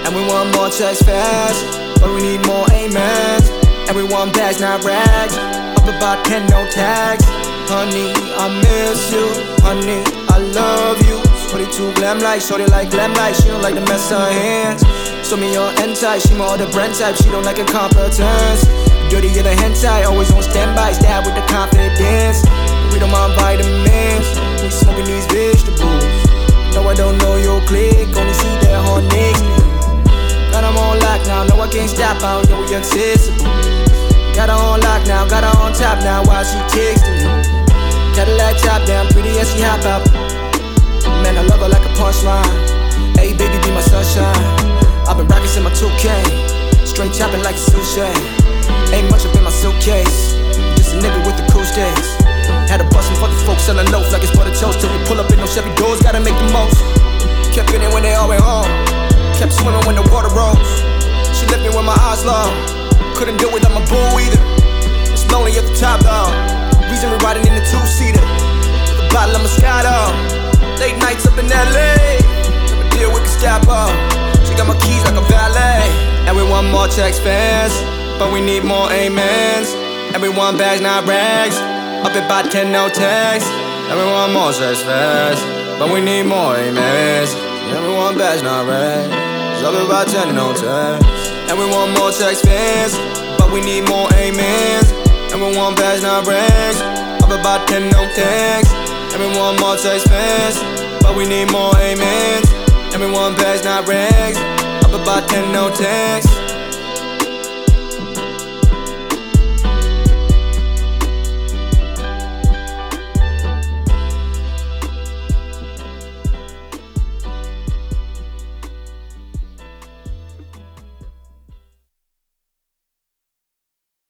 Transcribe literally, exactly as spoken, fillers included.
And we want more checks fast, but we need more amens. And we want bags, not rags. Up about ten, no tags. Honey, I miss you. Honey, I love you. twenty-two glam light, shorty like glam light. She don't like to mess her hands. Show me your end type, she more the brand type. She don't like incompetence. Dirty in the hentai, always on standby. Stab with the confidence. We don't mind vitamins. We smoking these vegetables. No, I don't know your clique. Only see that hard nigga. Got them on lock now, no I can't stop. I don't know we accessible. Got her on lock now, got her on top now while she texting me. Cadillac top down, pretty as she hop out. Man, I love her like a punchline. Hey baby, be my sunshine. I've been rockin' in my two K, straight chopping like a sushi. Ain't much up in my suitcase, just a nigga with the cool days. Had a bustin' for the folks selling loaf like it's butter toast. Till we pull up in no Chevy doors, gotta make the most. Kept getting when they all went home, kept swimming when the water rose. She left me with my eyes low, couldn't do it, I'm a boo either. It's lonely at the top though, reason we riding in the two-seater. The bottle of Moscato, late nights up in L A. Never deal with Gestapo, she got my keys like a valet. And we want more checks fast, but we need more amens. And we want bags, not rags. Up at about ten, no tags. And we want more checks fast, but we need more amens. And we want bags, not rags. Up at about ten, no tags. And we want more checks fast, but we need more amens. And we want bags, not rags. Up about ten, no tags. And we want more checks fast, but we need more amens. And we want bags, not rags. Up about ten, no tags.